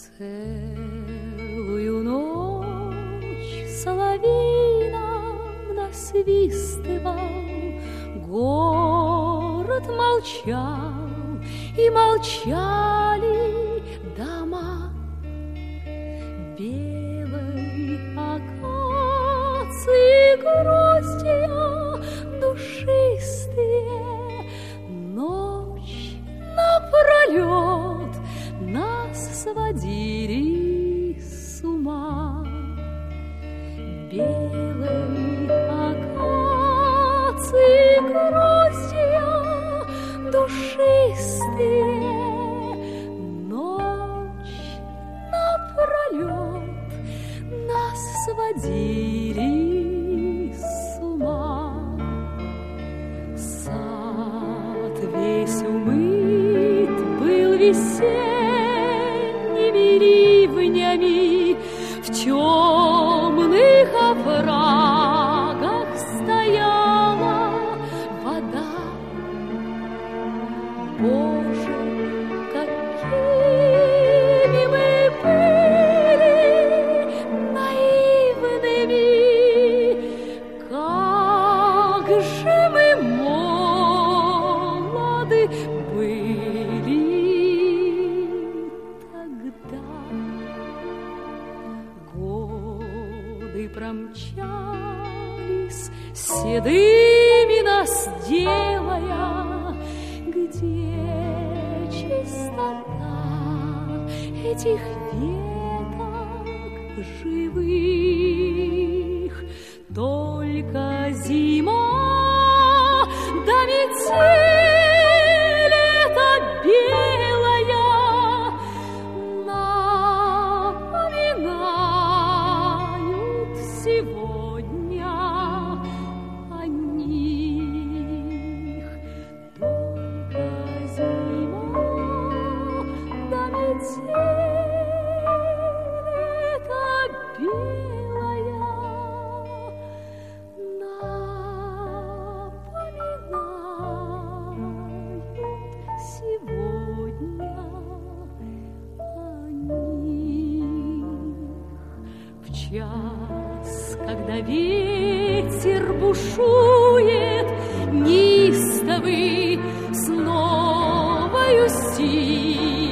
Целую ночь соловей нам насвистывал, город молчал, и молчали дома. Белой акации гроздья душистые ночь напролет нас сводили с ума. Белой акации гроздья душистые ночь напролет нас сводили с ума. Сад весь умыт был весенними ливнями, в темных оврагах стояла вода. Боже, какими мы были наивными, как же мы молоды были тогда. Годы промчались, седыми нас делая. Где чистота этих веток живых? Только зима да метель эта белая напоминают сегодня о них. Только зима да метель эта белая напоминают сегодня о них. В час, когда ветер бушует неистовый с новою силой,